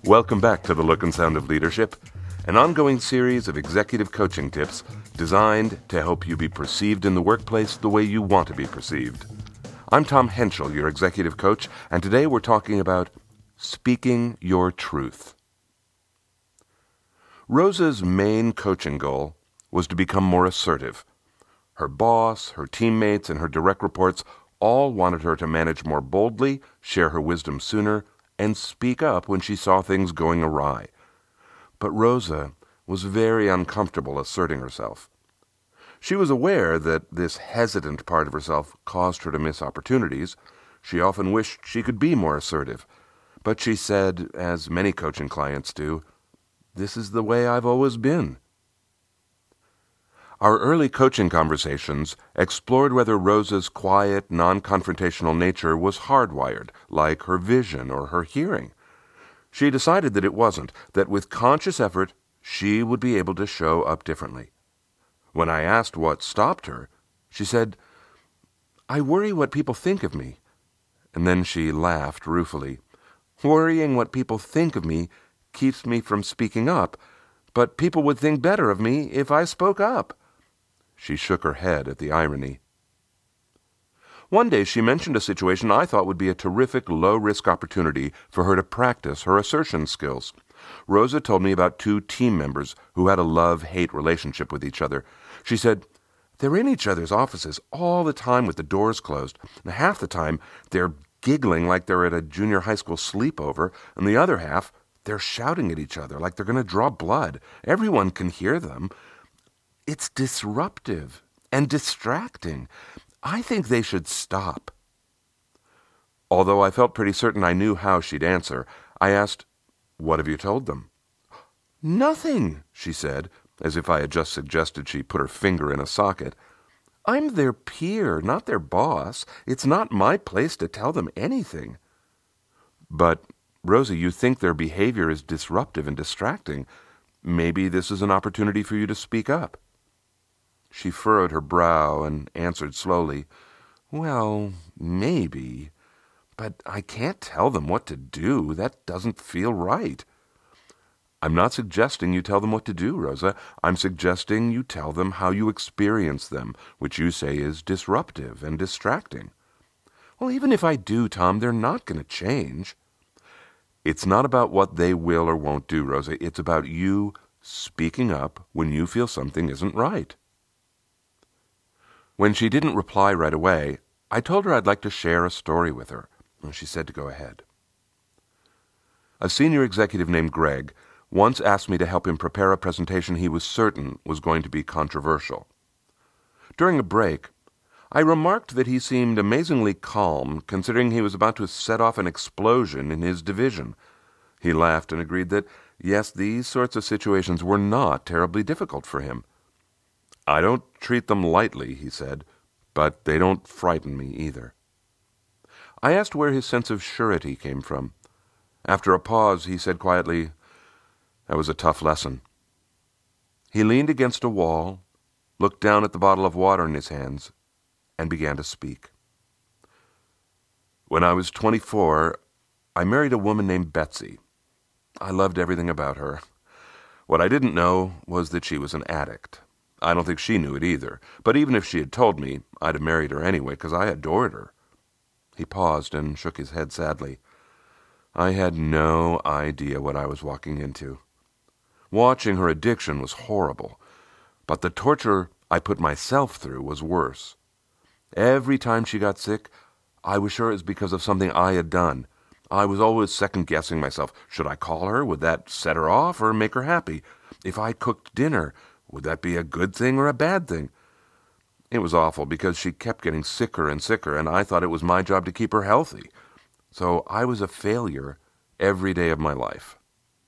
Welcome back to The Look and Sound of Leadership, an ongoing series of executive coaching tips designed to help you be perceived in the workplace the way you want to be perceived. I'm Tom Henschel, your executive coach, and today we're talking about speaking your truth. Rosa's main coaching goal was to become more assertive. Her boss, her teammates, and her direct reports all wanted her to manage more boldly, share her wisdom sooner, and speak up when she saw things going awry. But Rosa was very uncomfortable asserting herself. She was aware that this hesitant part of herself caused her to miss opportunities. She often wished she could be more assertive. But she said, as many coaching clients do, "This is the way I've always been." Our early coaching conversations explored whether Rosa's quiet, non-confrontational nature was hardwired, like her vision or her hearing. She decided that it wasn't, that with conscious effort, she would be able to show up differently. When I asked what stopped her, she said, "I worry what people think of me." And then she laughed ruefully. "Worrying what people think of me keeps me from speaking up, but people would think better of me if I spoke up." She shook her head at the irony. One day she mentioned a situation I thought would be a terrific low-risk opportunity for her to practice her assertion skills. Rosa told me about two team members who had a love-hate relationship with each other. She said, "They're in each other's offices all the time with the doors closed, and half the time they're giggling like they're at a junior high school sleepover, and the other half they're shouting at each other like they're going to draw blood. Everyone can hear them. It's disruptive and distracting. I think they should stop." Although I felt pretty certain I knew how she'd answer, I asked, "What have you told them?" "Nothing," she said, as if I had just suggested she put her finger in a socket. "I'm their peer, not their boss. It's not my place to tell them anything." "But, Rosa, you think their behavior is disruptive and distracting. Maybe this is an opportunity for you to speak up." She furrowed her brow and answered slowly, "Well, maybe, but I can't tell them what to do. That doesn't feel right." "I'm not suggesting you tell them what to do, Rosa. I'm suggesting you tell them how you experience them, which you say is disruptive and distracting." "Well, even if I do, Tom, they're not going to change." "It's not about what they will or won't do, Rosa. It's about you speaking up when you feel something isn't right." When she didn't reply right away, I told her I'd like to share a story with her, and she said to go ahead. A senior executive named Greg once asked me to help him prepare a presentation he was certain was going to be controversial. During a break, I remarked that he seemed amazingly calm, considering he was about to set off an explosion in his division. He laughed and agreed that, yes, these sorts of situations were not terribly difficult for him. "I don't treat them lightly," he said, "but they don't frighten me either." I asked where his sense of surety came from. After a pause, he said quietly, "That was a tough lesson." He leaned against a wall, looked down at the bottle of water in his hands, and began to speak. "When I was 24, I married a woman named Betsy. I loved everything about her. What I didn't know was that she was an addict. I don't think she knew it either, but even if she had told me, I'd have married her anyway because I adored her." He paused and shook his head sadly. "I had no idea what I was walking into. Watching her addiction was horrible, but the torture I put myself through was worse. Every time she got sick, I was sure it was because of something I had done. I was always second-guessing myself. Should I call her? Would that set her off or make her happy? If I cooked dinner, would that be a good thing or a bad thing? It was awful because she kept getting sicker and sicker, and I thought it was my job to keep her healthy. So I was a failure every day of my life."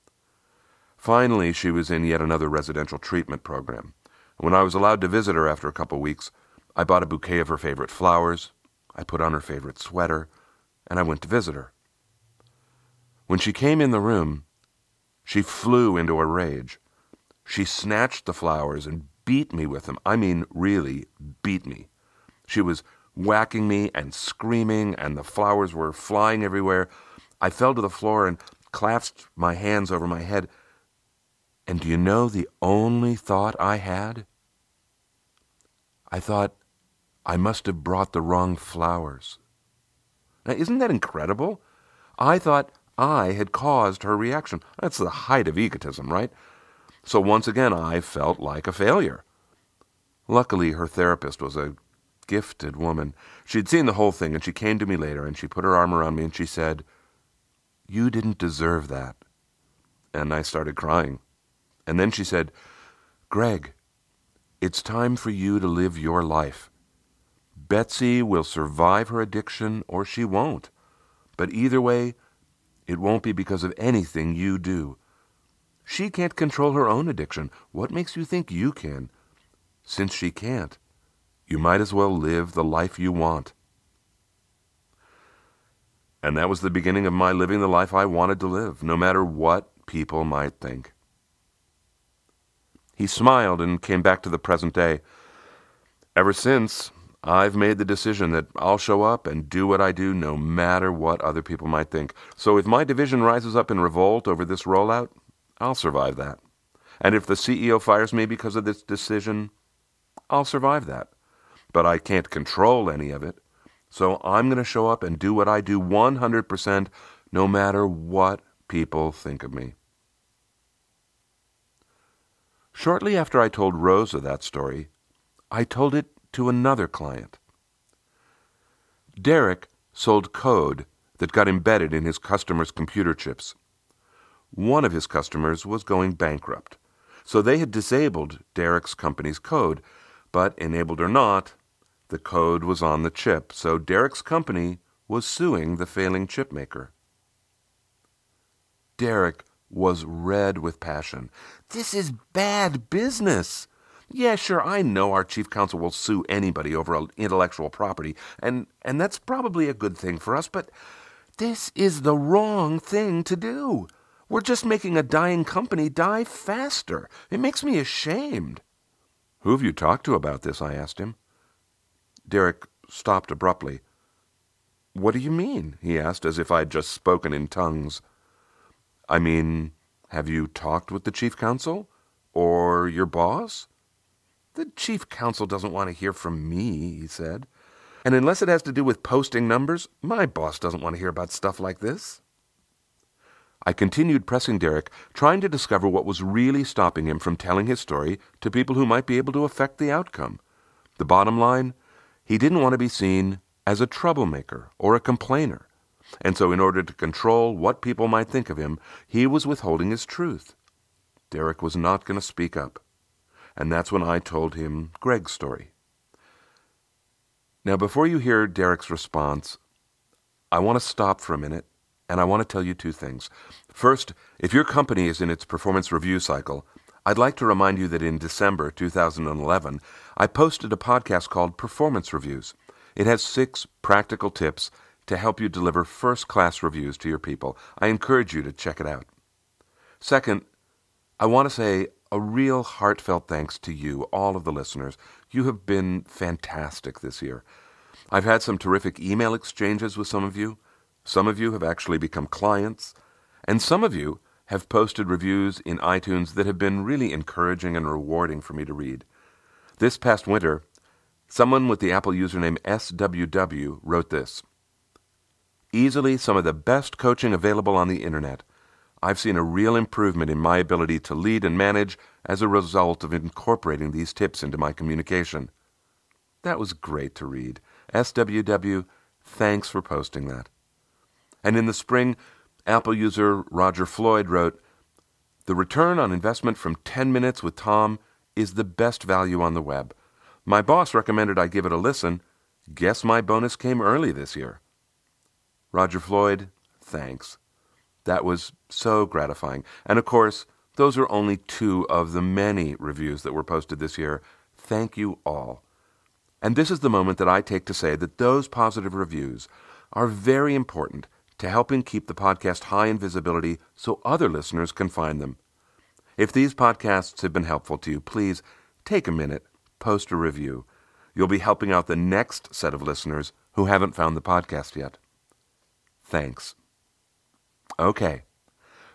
Finally, she was in yet another residential treatment program. When I was allowed to visit her after a couple weeks, I bought a bouquet of her favorite flowers, I put on her favorite sweater, and I went to visit her. When she came in the room, she flew into a rage. She snatched the flowers and beat me with them. I mean, really beat me. She was whacking me and screaming, and the flowers were flying everywhere. I fell to the floor and clasped my hands over my head. And do you know the only thought I had? I thought I must have brought the wrong flowers. Now, isn't that incredible? I thought I had caused her reaction. That's the height of egotism, right? So once again, I felt like a failure. Luckily, her therapist was a gifted woman. She'd seen the whole thing, and she came to me later, and she put her arm around me, and she said, "You didn't deserve that." And I started crying. And then she said, "Greg, it's time for you to live your life. Betsy will survive her addiction or she won't. But either way, it won't be because of anything you do. She can't control her own addiction. What makes you think you can? Since she can't, you might as well live the life you want." And that was the beginning of my living the life I wanted to live, no matter what people might think. He smiled and came back to the present day. Ever since, I've made the decision that I'll show up and do what I do no matter what other people might think. So if my division rises up in revolt over this rollout, I'll survive that. And if the CEO fires me because of this decision, I'll survive that. But I can't control any of it. So I'm going to show up and do what I do 100% no matter what people think of me. Shortly after I told Rosa that story, I told it to another client. Derek sold code that got embedded in his customers' computer chips. One of his customers was going bankrupt, so they had disabled Derek's company's code, but enabled or not, the code was on the chip, so Derek's company was suing the failing chip maker. Derek was red with passion. "This is bad business. Yeah, sure, I know our chief counsel will sue anybody over intellectual property, and that's probably a good thing for us, but this is the wrong thing to do. We're just making a dying company die faster. It makes me ashamed." "Who have you talked to about this?" I asked him. Derek stopped abruptly. "What do you mean?" he asked, as if I'd just spoken in tongues. "I mean, have you talked with the chief counsel? Or your boss?" "The chief counsel doesn't want to hear from me," he said. "And unless it has to do with posting numbers, my boss doesn't want to hear about stuff like this." I continued pressing Derek, trying to discover what was really stopping him from telling his story to people who might be able to affect the outcome. The bottom line, he didn't want to be seen as a troublemaker or a complainer. And so in order to control what people might think of him, he was withholding his truth. Derek was not going to speak up. And that's when I told him Greg's story. Now, before you hear Derek's response, I want to stop for a minute, and I want to tell you two things. First, if your company is in its performance review cycle, I'd like to remind you that in December 2011, I posted a podcast called Performance Reviews. It has 6 practical tips to help you deliver first-class reviews to your people. I encourage you to check it out. Second, I want to say a real heartfelt thanks to you, all of the listeners. You have been fantastic this year. I've had some terrific email exchanges with some of you. Some of you have actually become clients. And some of you have posted reviews in iTunes that have been really encouraging and rewarding for me to read. This past winter, someone with the Apple username SWW wrote this: "Easily some of the best coaching available on the internet. I've seen a real improvement in my ability to lead and manage as a result of incorporating these tips into my communication." That was great to read. SWW, thanks for posting that. And in the spring, Apple user Roger Floyd wrote, "The return on investment from 10 minutes with Tom is the best value on the web. My boss recommended I give it a listen. Guess my bonus came early this year." Roger Floyd, thanks. That was so gratifying. And of course, those are only 2 of the many reviews that were posted this year. Thank you all. And this is the moment that I take to say that those positive reviews are very important to helping keep the podcast high in visibility so other listeners can find them. If these podcasts have been helpful to you, please take a minute, post a review. You'll be helping out the next set of listeners who haven't found the podcast yet. Thanks. Okay,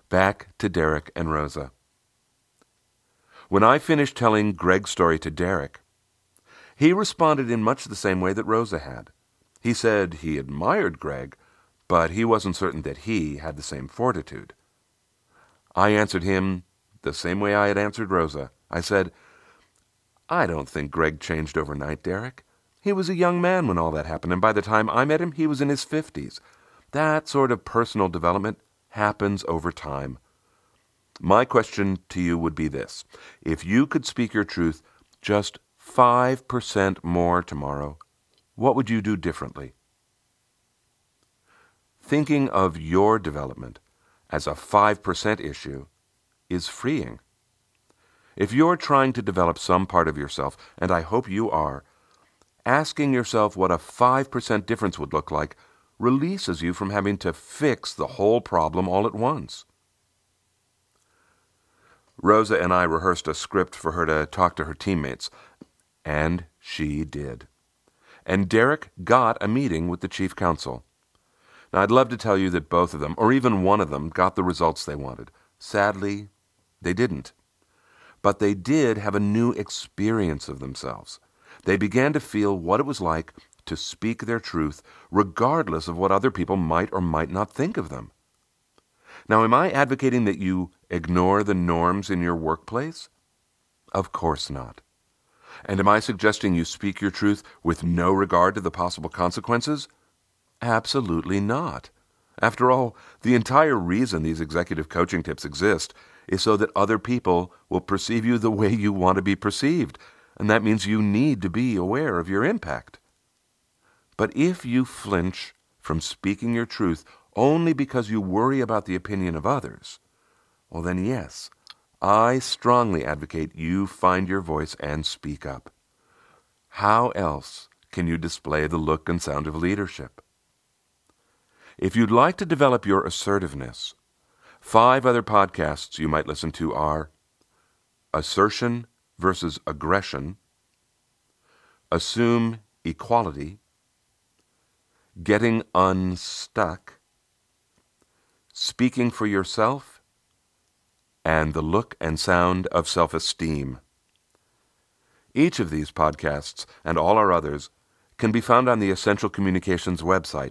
back to Derek and Rosa. When I finished telling Greg's story to Derek, he responded in much the same way that Rosa had. He said he admired Greg, but he wasn't certain that he had the same fortitude. I answered him the same way I had answered Rosa. I said, "I don't think Greg changed overnight, Derek. He was a young man when all that happened, and by the time I met him, he was in his 50s. That sort of personal development happens over time. My question to you would be this. If you could speak your truth just 5% more tomorrow, what would you do differently?" Thinking of your development as a 5% issue is freeing. If you're trying to develop some part of yourself, and I hope you are, asking yourself what a 5% difference would look like releases you from having to fix the whole problem all at once. Rosa and I rehearsed a script for her to talk to her teammates, and she did. And Derek got a meeting with the chief counsel. Now, I'd love to tell you that both of them, or even one of them, got the results they wanted. Sadly, they didn't. But they did have a new experience of themselves. They began to feel what it was like to speak their truth, regardless of what other people might or might not think of them. Now, am I advocating that you ignore the norms in your workplace? Of course not. And am I suggesting you speak your truth with no regard to the possible consequences? Absolutely not. After all, the entire reason these executive coaching tips exist is so that other people will perceive you the way you want to be perceived, and that means you need to be aware of your impact. But if you flinch from speaking your truth only because you worry about the opinion of others, well then yes, I strongly advocate you find your voice and speak up. How else can you display the look and sound of leadership? If you'd like to develop your assertiveness, 5 other podcasts you might listen to are Assertion versus Aggression, Assume Equality, Getting Unstuck, Speaking for Yourself, and The Look and Sound of Self-Esteem. Each of these podcasts, and all our others, can be found on the Essential Communications website,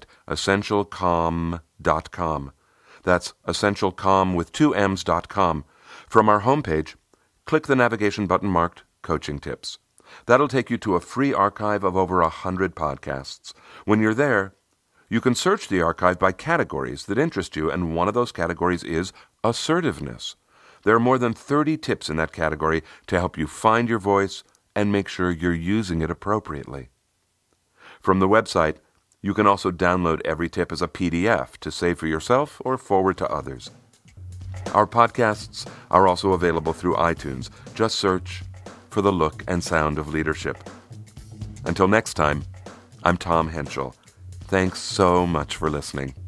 essentialcomm.com. That's essentialcomm with 2 M's.com. From our homepage, click the navigation button marked Coaching Tips. That'll take you to a free archive of over 100 podcasts. When you're there, you can search the archive by categories that interest you, and one of those categories is assertiveness. There are more than 30 tips in that category to help you find your voice and make sure you're using it appropriately. From the website, you can also download every tip as a PDF to save for yourself or forward to others. Our podcasts are also available through iTunes. Just search for The Look and Sound of Leadership. Until next time, I'm Tom Henschel. Thanks so much for listening.